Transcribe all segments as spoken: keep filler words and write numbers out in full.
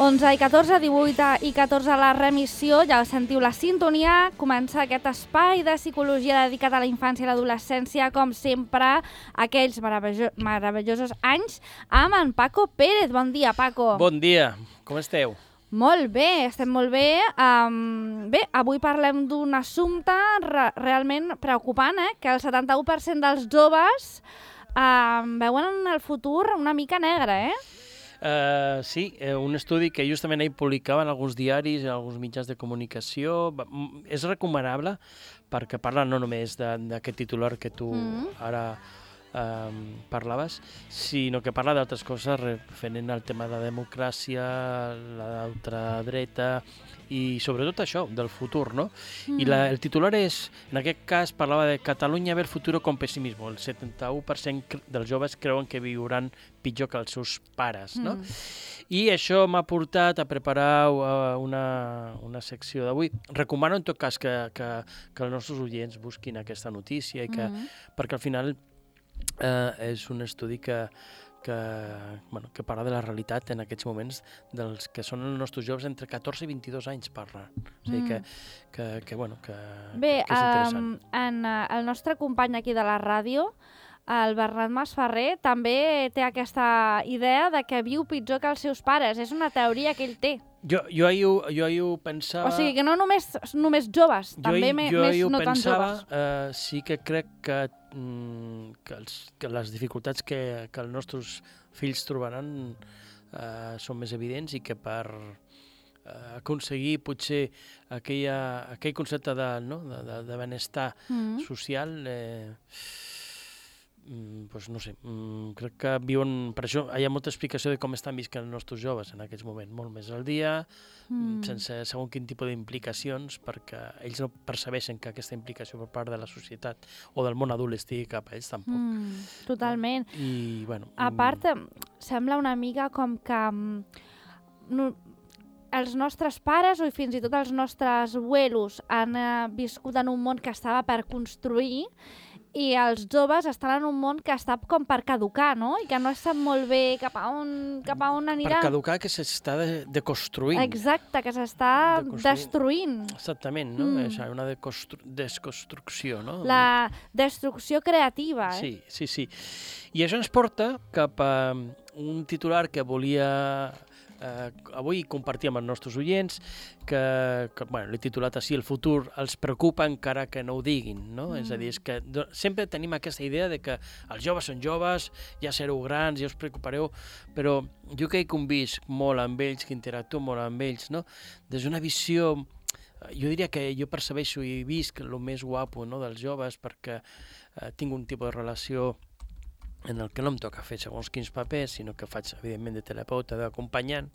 onze i catorze, divuit i catorze a la remissió, ja sentiu la sintonia, comença aquest espai de psicologia dedicat a la infància i l'adolescència, com sempre, aquells meravello meravellosos anys, amb en Paco Pérez. Bon dia, Paco. Bon dia, com esteu? Molt bé, estem molt bé. Um, bé, avui parlem d'un assumpte re realment preocupant, eh? Que el setanta-u per cent dels joves um, veuen en el futur una mica negre, eh? Uh, sí, uh, un estudi que justament ahir publicaven en alguns diaris, en alguns mitjans de comunicació. És recomanable perquè parla no només d'aquest titular que tu mm. ara um, parlaves, sinó que parla d'altres coses referent al tema de la democràcia, la ultradreta i sobretot això, del futur, no? Mm. I la, el titular és, en aquest cas, parlava de Catalunya ver futuro con pessimismo. El setanta-u per cent dels joves creuen que viuran pitjor que els seus pares, no? Mm. I això m'ha portat a preparar una, una secció d'avui. Recomano, en tot cas, que, que, que els nostres oients busquin aquesta notícia, i que, mm. perquè al final eh, és un estudi que, que, bueno, que parla de la realitat en aquests moments dels que són els nostres joves entre catorze i vint-i-dos anys, parla. O sigui que, que, que, bueno, que, Bé, que és interessant. Um, en, uh, el nostre company aquí de la ràdio, el Bernat Masferrer, també té aquesta idea de que viu pitjor que els seus pares. És una teoria que ell té. Jo, jo, ahir, ho, jo ahir ho pensava... O sigui, que no només, només joves, jo també ahir, me, jo més ho no tan pensava, joves. Eh, sí que crec que, mm, que, els, que les dificultats que, que els nostres fills trobaran eh, són més evidents i que per eh, aconseguir potser aquella, aquell concepte de, no, de, de, de benestar mm. social... Eh, pues no sé, crec que viuen... Per això hi ha molta explicació de com estan visquent els nostres joves en aquests moments, molt més al dia, mm. sense segon quin tipus d'implicacions, perquè ells no percebeixen que aquesta implicació per part de la societat o del món adult estigui cap a ells, tampoc. Mm, totalment. I, bueno... A part, sembla una mica com que no, els nostres pares o fins i tot els nostres abuelos han eh, viscut en un món que estava per construir, i els joves estan en un món que està com per caducar, no? I que no sap molt bé cap a on, cap a on anirà. Per caducar, que s'està de, deconstruint. Exacte, que s'està destruint. Exactament, no? Mm. És una desconstrucció, no? La destrucció creativa, eh? Sí, sí, sí. I això ens porta cap a un titular que volia... Uh, avui compartir amb els nostres oients que, que bueno, l'he titulat així, el futur els preocupa encara que no ho diguin, no? Mm. És a dir, és que do, sempre tenim aquesta idea de que els joves són joves, ja sereu grans, ja us preocupareu, però jo que he convist molt amb ells, que interactuo molt amb ells, no? Des d'una visió, jo diria que jo percebeixo i visc el més guapo, no, dels joves, perquè uh, tinc un tipus de relació en el que no em toca fer segons quins papers, sinó que faig, evidentment, de terapeuta, d'acompanyant,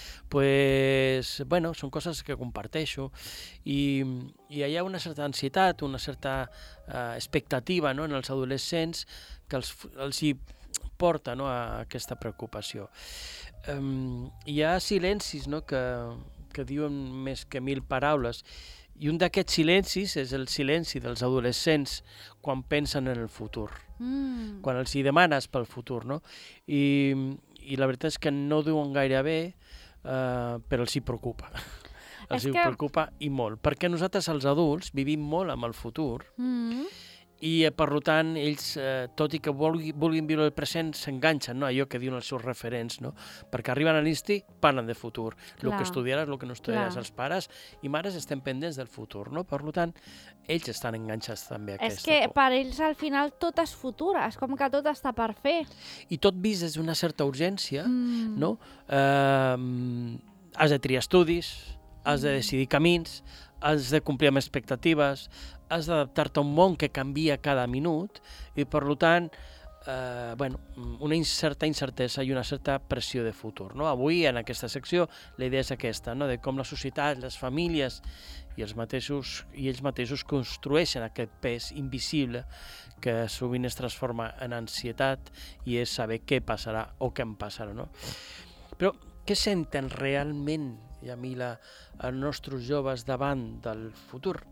pues, bueno, són coses que comparteixo i, i hi ha una certa ansietat, una certa uh, expectativa, no?, en els adolescents que els, els hi porta, no?, a aquesta preocupació. Um, hi ha silencis, no?, que, que diuen més que mil paraules, i un d'aquests silencis és el silenci dels adolescents quan pensen en el futur, mm. quan els hi demanes pel futur, no? I, i la veritat és que no ho diuen gaire bé, uh, però els hi preocupa. Els hi que... preocupa i molt, perquè nosaltres els adults vivim molt amb el futur, mm. i per tant ells, eh, tot i que vulgui, vulguin viure el present, s'enganxen, no?, allò que diuen els seus referents, no?, perquè arriben a l'insti, parlen de futur. El que estudiaràs, el que no estudiaràs. Els pares i mares estem pendents del futur, no? Per tant, ells estan enganxats també a aquesta És que por. Per ells al final tot és futur, és com que tot està per fer. I tot vist des d'una certa urgència, mm. no? Eh, has de triar estudis, has de decidir camins, has de complir amb expectatives, has d'adaptar-te a un món que canvia cada minut i, per tant, eh, bueno, una certa incertesa i una certa pressió de futur, no? Avui, en aquesta secció, la idea és aquesta, no?, de com la societat, les famílies i els mateixos, i ells mateixos construeixen aquest pes invisible que sovint es transforma en ansietat i és saber què passarà o què em passarà, no? Però què senten realment, Yamila, els nostres joves davant del futur?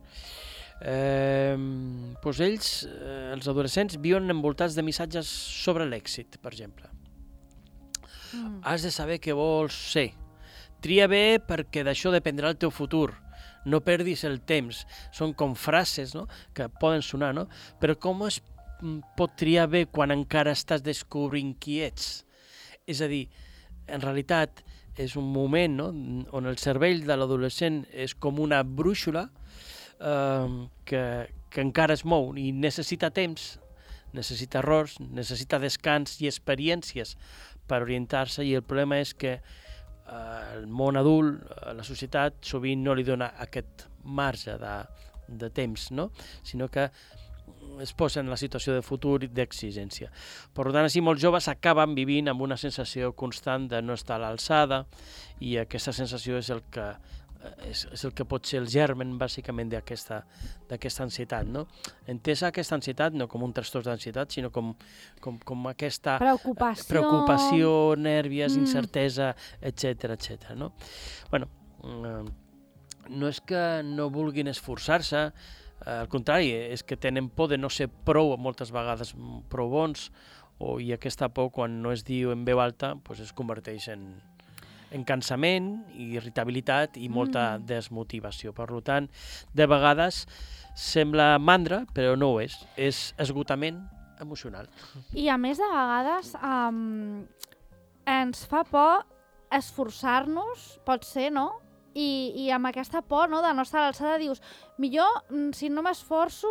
Eh, doncs ells, eh, els adolescents, viuen envoltats de missatges sobre l'èxit, per exemple. Mm. Has de saber què vols ser. tria bé perquè d'això dependrà el teu futur. No perdis el temps. Són com frases, no?, que poden sonar, no? Però com es pot triar bé quan encara estàs descobrint qui ets? És a dir, en realitat és un moment, no?, on el cervell de l'adolescent és com una brúixola eh, que, que encara es mou i necessita temps, necessita errors, necessita descans i experiències per orientar-se, i el problema és que el món adult, la societat, sovint no li dona aquest marge de, de temps, no?, sinó que es posa en la situació de futur i d'exigència. Per tant, així molts joves acaben vivint amb una sensació constant de no estar a l'alçada, i aquesta sensació és el que és, és el que pot ser el germen, bàsicament, d'aquesta d'aquesta ansietat, no? Entesa aquesta ansietat no com un trastorn d'ansietat, sinó com, com, com aquesta preocupació, preocupació nèrvies, mm. incertesa, etcètera, etcètera, no? Bueno, no és que no vulguin esforçar-se, al contrari, és que tenen por de no ser prou, moltes vegades prou bons, o, i aquesta por, quan no es diu en veu alta, pues es converteix en, en cansament, irritabilitat i molta mm. desmotivació. Per tant, de vegades sembla mandra, però no ho és. És esgotament emocional. I a més, de vegades um, ens fa por esforçar-nos, pot ser, no? I, i amb aquesta por, no?, de no estar a l'alçada, dius, millor, si no m'esforço,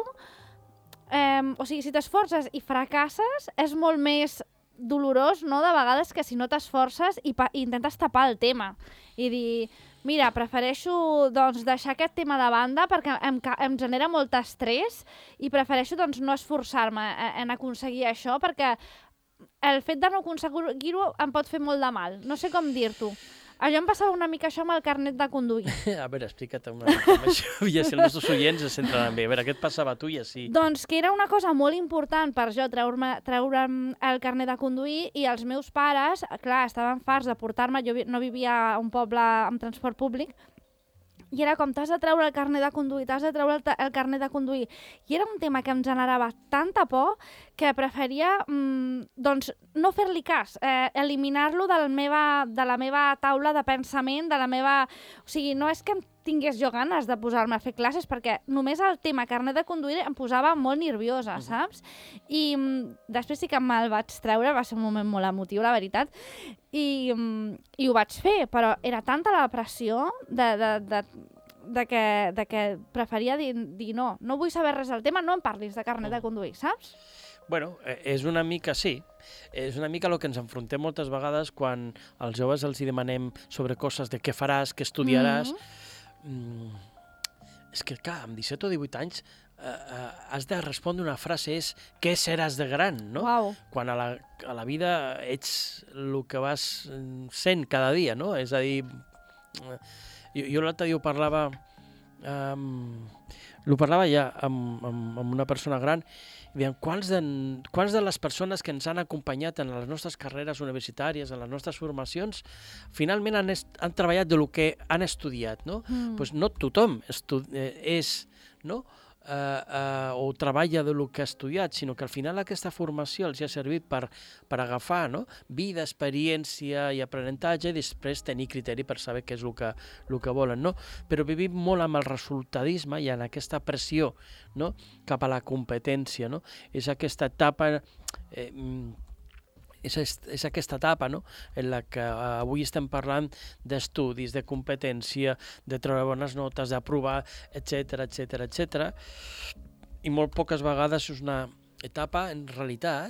eh, o sigui, si t'esforces i fracasses, és molt més dolorós, no?, de vegades, que si no t'esforces i, i intentes tapar el tema. I dir, mira, prefereixo doncs, deixar aquest tema de banda perquè em, em genera molt estrès i prefereixo doncs, no esforçar-me en aconseguir això, perquè el fet de no aconseguir-ho em pot fer molt de mal. No sé com dir-t'ho. Allò em passava una mica això amb el carnet de conduir. A veure, explica't una mica amb això, i si els nostres oients es centren bé. A veure, què et passava a tu i així? Doncs que era una cosa molt important per jo treure-me treure el carnet de conduir, i els meus pares, clar, estaven farts de portar-me, jo no vivia a un poble amb transport públic, i era com, t'has de treure el carnet de conduir, t'has de treure el, el carnet de conduir. I era un tema que em generava tanta por que preferia mmm, doncs, no fer-li cas, eh, eliminar-lo de, de la meva taula de pensament, de la meva... O sigui, no és que em tingués jo ganes de posar-me a fer classes, perquè només el tema carnet de conduir em posava molt nerviosa, saps? I mm, després sí que me'l vaig treure, va ser un moment molt emotiu, la veritat, i, mm, i ho vaig fer, però era tanta la pressió de, de, de, de, que, de que preferia dir, dir no, no vull saber res del tema, no em parlis de carnet de conduir, saps? Bueno, és una mica, sí, és una mica el que ens enfrontem moltes vegades quan als joves els demanem sobre coses de què faràs, què estudiaràs. Mm-hmm. Mm, és que, clar, amb disset o divuit anys eh, eh, has de respondre una frase, és què seràs de gran, no? Wow. Quan a la, a la vida ets el que vas sent cada dia, no? És a dir, eh, jo, jo l'altre dia ho parlava, eh, ho parlava ja amb, amb, amb una persona gran, i dèiem, quants de, quants de les persones que ens han acompanyat en les nostres carreres universitàries, en les nostres formacions, finalment han, est, han treballat de lo que han estudiat, no? Mm. Pues no tothom estu eh, és, no?, eh, eh, o treballa de lo que ha estudiat, sinó que al final aquesta formació els ha servit per, per agafar, no?, vida, experiència i aprenentatge, i després tenir criteri per saber què és el que, el que volen, no? Però vivim molt amb el resultadisme i en aquesta pressió, no?, cap a la competència, no? És aquesta etapa... Eh, És, és aquesta etapa, no?, en la que avui estem parlant d'estudis, de competència, de treure bones notes, d'aprovar, etcètera, etcètera, etcètera. I molt poques vegades és una etapa, en realitat,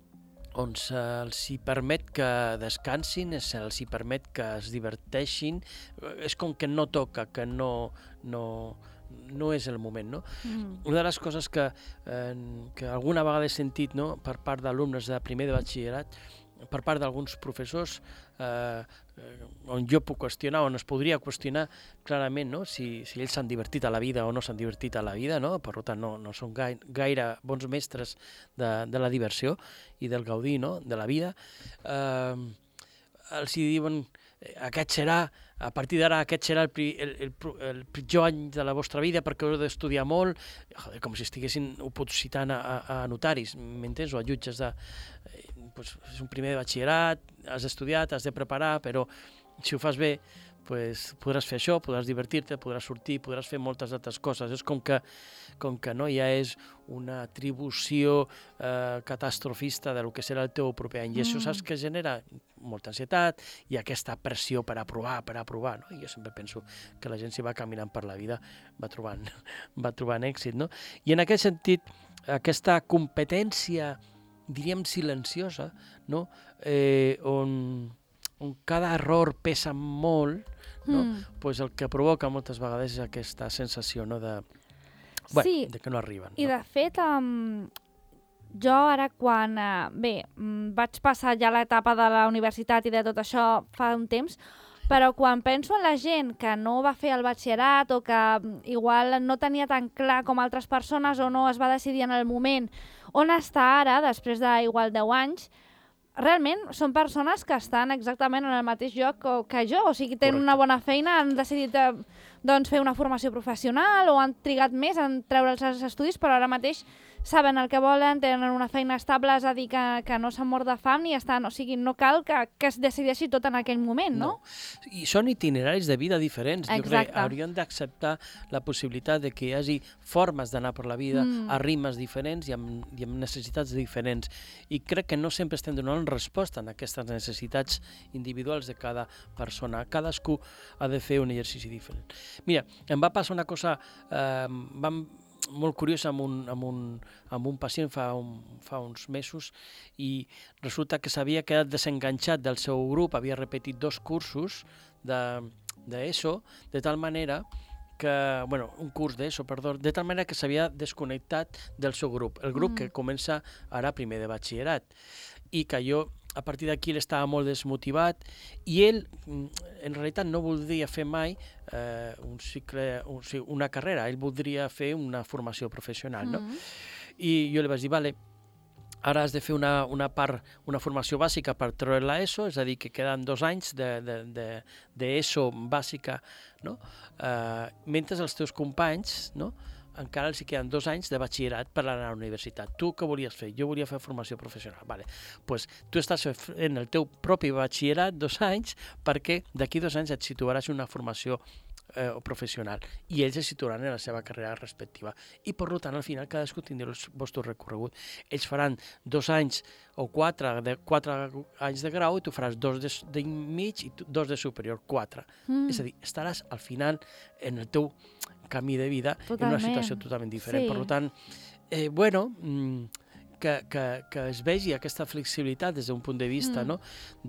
on se'ls hi permet que descansin, se'ls hi permet que es diverteixin. És com que no toca, que no... no no és el moment, no? Mm. Una de les coses que, eh, que alguna vegada he sentit, no?, per part d'alumnes de primer de batxillerat, per part d'alguns professors, eh, on jo puc qüestionar, on es podria qüestionar clarament, no?, si, si ells s'han divertit a la vida o no s'han divertit a la vida, no? Per tant, no, no són gaire, gaire bons mestres de, de la diversió i del gaudir, no?, de la vida. Eh, els hi diuen, aquest serà, a partir d'ara aquest serà el, el, el, el pitjor any de la vostra vida perquè heu d'estudiar molt, joder, com si estiguessin opositant a, a, a notaris, m'entens, o a jutges de... Eh, pues, és un primer de batxillerat, has estudiat, has de preparar, però si ho fas bé, pues, podràs fer això, podràs divertir-te, podràs sortir, podràs fer moltes altres coses. És com que, com que no ja és una atribució eh, catastrofista del que serà el teu proper any. I això saps que genera molta ansietat i aquesta pressió per aprovar, per aprovar. No? I jo sempre penso que la gent si va caminant per la vida va trobant, va trobant èxit. No? I en aquest sentit, aquesta competència, diríem silenciosa, no? eh, on... on cada error pesa molt, no? mm. pues el que provoca moltes vegades és aquesta sensació, no? de, bueno, sí. de que no arriben. I no? de fet, um, jo ara quan... Uh, bé, um, vaig passar ja l'etapa de la universitat i de tot això fa un temps, però quan penso en la gent que no va fer el batxillerat o que igual no tenia tan clar com altres persones o no es va decidir en el moment on està ara, després d'igual deu anys, realment són persones que estan exactament en el mateix lloc que jo, o sigui, tenen una bona feina, han decidit eh, doncs, fer una formació professional o han trigat més en treure'ls els estudis, però ara mateix saben el que volen, tenen una feina estable, és a dir, que, que no s'han mort de fam ni estan, o sigui, no cal que, que es decideixi tot en aquell moment, no? no? I són itineraris de vida diferents. Exacte. Jo crec que hauríem d'acceptar la possibilitat de que hi hagi formes d'anar per la vida mm. a ritmes diferents i amb, i amb necessitats diferents. I crec que no sempre estem donant resposta a aquestes necessitats individuals de cada persona. Cadascú ha de fer un exercici diferent. Mira, em va passar una cosa... Eh, vam, molt curiosa amb un, amb un, amb un pacient fa, un, fa uns mesos i resulta que s'havia quedat desenganxat del seu grup, havia repetit dos cursos d'ESO, de, de tal manera que, bueno, un curs d'ESO, perdó, de tal manera que s'havia desconnectat del seu grup, el grup mm. que comença ara primer de batxillerat, i que jo a partir d'aquí ell estava molt desmotivat i ell en realitat no voldria fer mai eh, un cicle, un, una carrera, ell voldria fer una formació professional, no? Mm. I jo li vaig dir, vale, ara has de fer una, una part, una formació bàsica per treure l'ESO, és a dir, que queden dos anys d'ESO de, de, de bàsica, no? Eh, mentre els teus companys, no? encara els queden dos anys de batxillerat per anar a la universitat. Tu què volies fer? Jo volia fer formació professional. Vale. Pues tu estàs fent el teu propi batxillerat dos anys perquè d'aquí dos anys et situaràs en una formació eh, professional i ells es situaran en la seva carrera respectiva. I per tant, al final, cadascú tindrà el vostre recorregut. Ells faran dos anys o quatre, de, quatre anys de grau i tu faràs dos de, de mig i tu, dos de superior, quatre. Mm. És a dir, estaràs al final en el teu camí de vida totalment. En una situació totalment diferent. Sí. Per tant, eh, bueno, que, que, que es vegi aquesta flexibilitat des d'un punt de vista mm. no?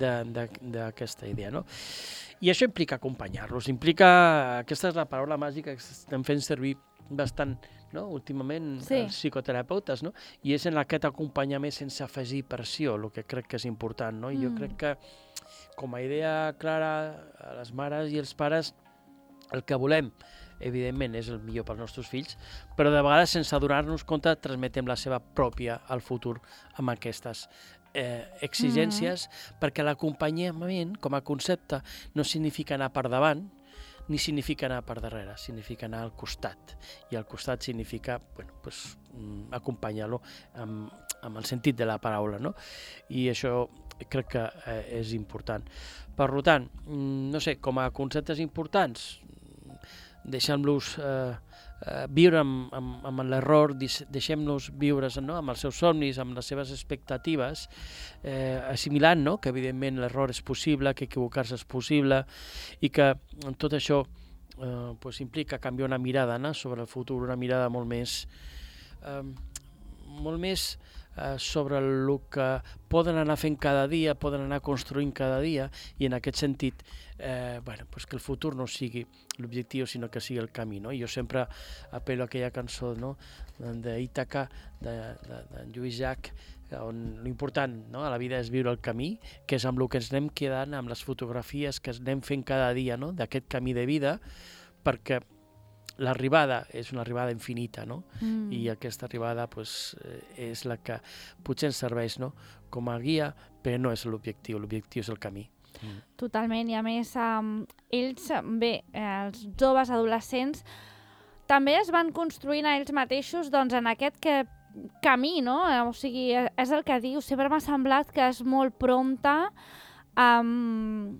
d'aquesta idea. No? I això implica acompanyar-los, implica, aquesta és la paraula màgica que estem fent servir bastant no? últimament sí. els psicoterapeutes, no? I és en aquest acompanyament sense afegir pressió, el que crec que és important. No? I mm. jo crec que com a idea clara a les mares i els pares el que volem evidentment és el millor pels nostres fills, però de vegades sense adonar-nos compte transmetem la seva pròpia al futur amb aquestes eh, exigències, mm-hmm. perquè l'acompanyament com a concepte no significa anar per davant, ni significa anar per darrere, significa anar al costat. I al costat significa bueno, pues, acompanyar-lo amb, amb el sentit de la paraula. No? I això crec que eh, és important. Per tant, no sé, com a conceptes importants, deixem-los eh, eh, viure amb, amb, amb l'error, deixem-los viure no? amb els seus somnis, amb les seves expectatives, eh, assimilant no? que evidentment l'error és possible, que equivocar-se és possible i que tot això eh, pues, implica canviar una mirada no? sobre el futur, una mirada molt més, eh, molt més eh, sobre el que poden anar fent cada dia, poden anar construint cada dia i en aquest sentit eh, bueno, pues que el futur no sigui l'objectiu sinó que sigui el camí. No? I jo sempre apel·lo a aquella cançó no? d'Ítaca de, de, de Lluís Llach on l'important no? a la vida és viure el camí, que és amb el que ens anem quedant, amb les fotografies que ens anem fent cada dia no? d'aquest camí de vida, perquè l'arribada és una arribada infinita, no? Mm. I aquesta arribada pues, és la que potser ens serveix no? com a guia, però no és l'objectiu, l'objectiu és el camí. Mm. Totalment, i a més um, ells, bé, els joves adolescents també es van construint a ells mateixos doncs, en aquest que, camí, no? O sigui, és el que diu, sempre m'ha semblat que és molt prompte um,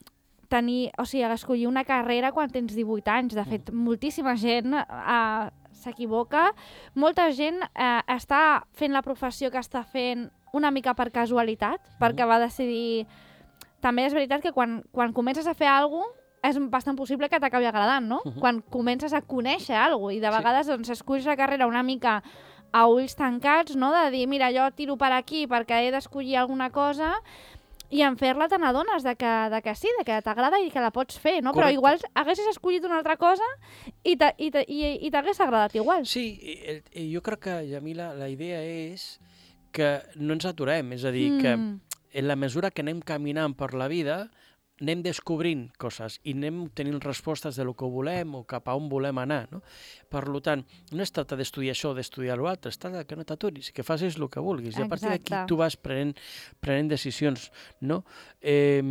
tenir, o sigui, escollir una carrera quan tens divuit anys. De fet, moltíssima gent eh, s'equivoca. Molta gent eh, està fent la professió que està fent una mica per casualitat, mm. perquè va decidir... També és veritat que quan, quan comences a fer alguna cosa, és bastant possible que t'acabi agradant, no? Uh-huh. Quan comences a conèixer alguna cosa, i de vegades sí. doncs, esculls la carrera una mica a ulls tancats, no? De dir, mira, jo tiro per aquí perquè he d'escollir alguna cosa, i en fer-la te n'adones de, que, de que sí, de que t'agrada i que la pots fer, no? Correcte. Però igual haguessis escollit una altra cosa i t'hagués agradat igual. Sí, jo crec que, Yamila, la idea és que no ens aturem, és a dir, mm. que en la mesura que anem caminant per la vida anem descobrint coses i anem tenint respostes de lo que volem o cap a on volem anar, no? Per tant, no es tracta d'estudiar això o d'estudiar l'altre, es tracta que no t'aturis, que facis el que vulguis. I a partir d'aquí tu vas prenent, prenent decisions, no? Eh,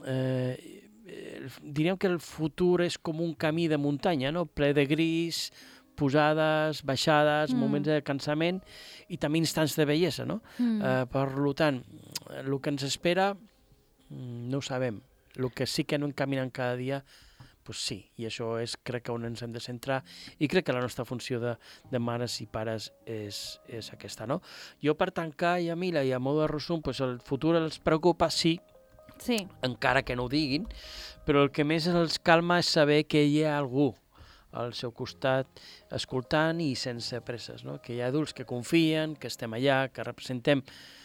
eh, diríem que el futur és com un camí de muntanya, no? Ple de gris, pujades, baixades, mm. moments de cansament i també instants de bellesa, no? Mm. Eh, per tant, el que ens espera no ho sabem. El que sí que anem caminant cada dia, doncs sí, i això és, crec que on ens hem de centrar, i crec que la nostra funció de, de mares i pares és, és aquesta, no? Jo, per tancar, Yamila, i a mode de resum, doncs el futur els preocupa, sí, sí, encara que no ho diguin, però el que més els calma és saber que hi ha algú al seu costat escoltant i sense presses, no? Que hi ha adults que confien, que estem allà, que representem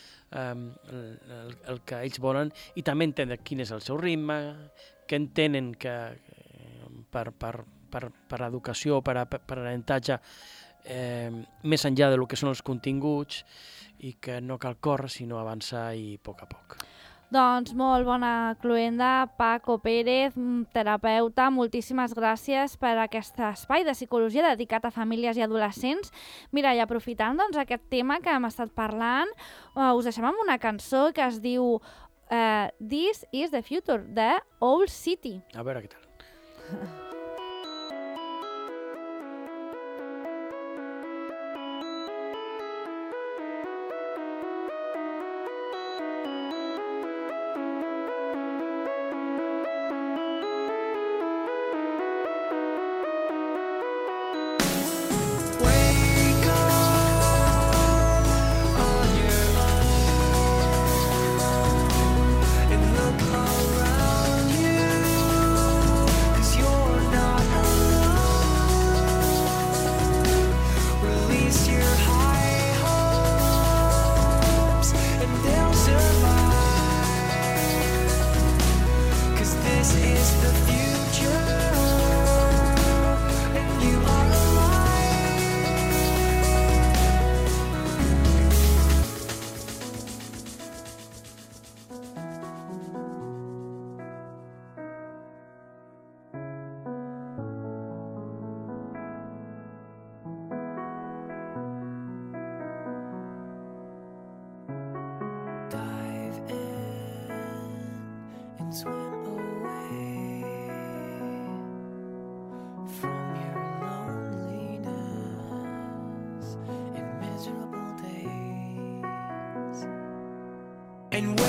Um, el, el, el que ells volen i també entendre quin és el seu ritme, que entenen que eh, per, per, per, per educació, per, per aprenentatge, eh, més enllà del que són els continguts i que no cal córrer sinó avançar i a poc a poc. Doncs molt bona cloenda, Paco Pérez, terapeuta. Moltíssimes gràcies per aquest espai de psicologia dedicat a famílies i adolescents. Mira, i aprofitant doncs, aquest tema que hem estat parlant, uh, us deixem amb una cançó que es diu uh, This is the Future, de Owl City. A veure què tal. And